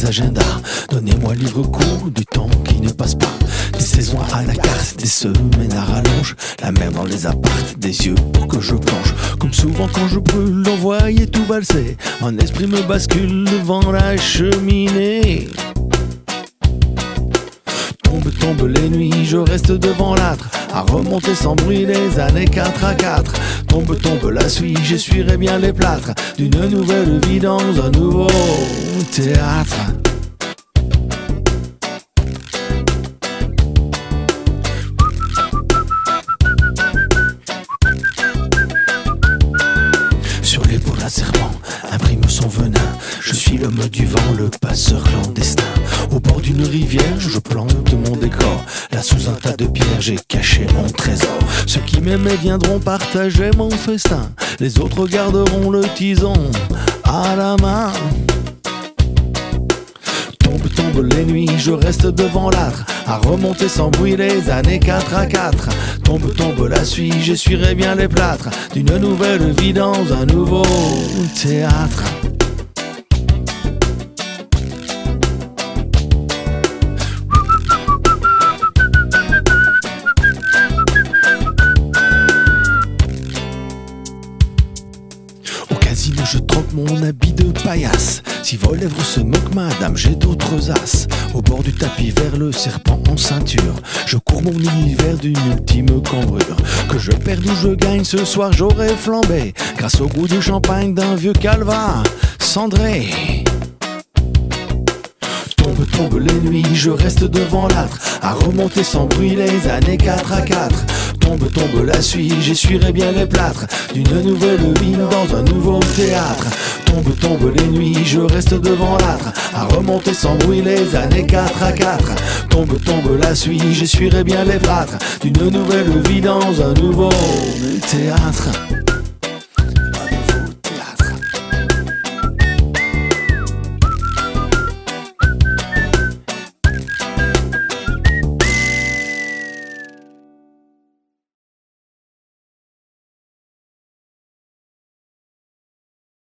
les agendas. Donnez-moi livre court du temps qui ne passe pas. Des saisons à la carte, des semaines à rallonge. La mer dans les appartes, des yeux pour que je plonge. Comme souvent quand je brûle, envoyer tout valser. Mon esprit me bascule devant la cheminée. Tombent les nuits, je reste devant l'âtre, à remonter sans bruit les années 4 à 4. Tombe la suie, j'essuierai bien les plâtres d'une nouvelle vie dans un nouveau théâtre. Sur l'épaule un serpent imprime son venin. Je suis l'homme du vent, le passeur clandestin. Au bord d'une rivière, je plante mon décor. Là sous un tas de pierres, j'ai caché mon trésor. Ceux qui m'aimaient viendront partager mon festin. Les autres garderont le tison à la main. Tombent les nuits, je reste devant l'âtre, à remonter sans bruit les années 4 à 4. Tombe la suie, j'essuierai bien les plâtres d'une nouvelle vie dans un nouveau théâtre. Casino, je troque mon habit de paillasse. Si vos lèvres se moquent, madame, j'ai d'autres as. Au bord du tapis vert, le serpent en ceinture. Je cours mon univers d'une ultime cambrure. Que je perde ou je gagne, ce soir j'aurai flambé grâce au goût du champagne d'un vieux calva cendré. Tombe les nuits, je reste devant l'âtre, à remonter sans bruit les années 4 à 4. Tombe la suie, j'essuierai bien les plâtres d'une nouvelle vie dans un nouveau théâtre. Tombe les nuits, je reste devant l'âtre, à remonter sans bruit les années 4 à 4. Tombe la suie, j'essuierai bien les plâtres d'une nouvelle vie dans un nouveau théâtre.